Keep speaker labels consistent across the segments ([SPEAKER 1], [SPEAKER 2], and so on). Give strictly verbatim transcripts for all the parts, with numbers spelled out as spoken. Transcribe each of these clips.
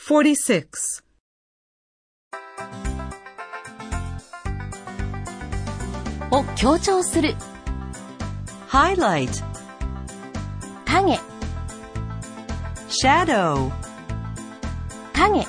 [SPEAKER 1] forty-six.
[SPEAKER 2] を強調する
[SPEAKER 3] highlight,
[SPEAKER 2] 影
[SPEAKER 3] shadow,
[SPEAKER 2] 影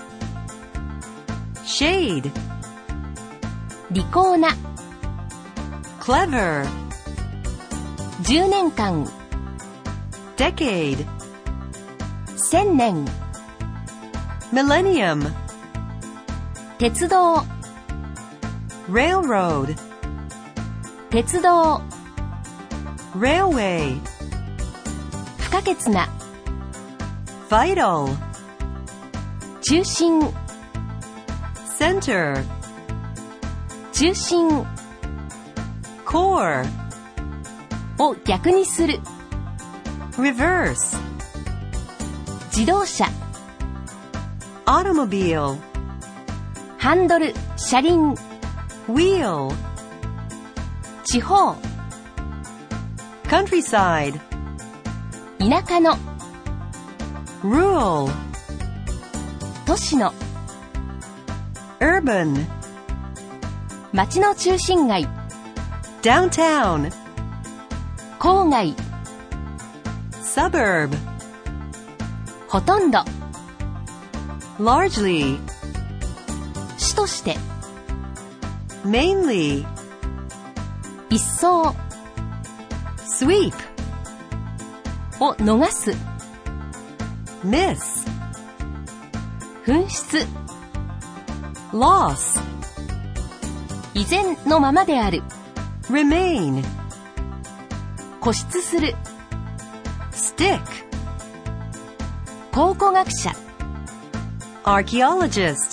[SPEAKER 3] shade,
[SPEAKER 2] 利口な
[SPEAKER 3] clever,
[SPEAKER 2] じゅうねんかん
[SPEAKER 3] decade,
[SPEAKER 2] 千年
[SPEAKER 3] millennium,
[SPEAKER 2] 鉄道
[SPEAKER 3] railroad,
[SPEAKER 2] 鉄道
[SPEAKER 3] railway,
[SPEAKER 2] 不可欠な
[SPEAKER 3] vital,
[SPEAKER 2] 中心
[SPEAKER 3] center,
[SPEAKER 2] 中心
[SPEAKER 3] core,
[SPEAKER 2] を逆にする
[SPEAKER 3] reverse,
[SPEAKER 2] 自動車
[SPEAKER 3] automobile,
[SPEAKER 2] ハンドル車輪
[SPEAKER 3] wheel,
[SPEAKER 2] 地方
[SPEAKER 3] countryside,
[SPEAKER 2] 田舎の
[SPEAKER 3] rural,
[SPEAKER 2] 都市の
[SPEAKER 3] urban,
[SPEAKER 2] 町の中心街
[SPEAKER 3] downtown,
[SPEAKER 2] 郊外
[SPEAKER 3] suburb,
[SPEAKER 2] ほとんど
[SPEAKER 3] largely,
[SPEAKER 2] 主として
[SPEAKER 3] mainly,
[SPEAKER 2] 一掃
[SPEAKER 3] sweep,
[SPEAKER 2] を逃す
[SPEAKER 3] miss,
[SPEAKER 2] 紛失
[SPEAKER 3] loss,
[SPEAKER 2] 依然のままである
[SPEAKER 3] remain,
[SPEAKER 2] 固執する
[SPEAKER 3] stick,
[SPEAKER 2] 考古学者
[SPEAKER 3] archaeologist,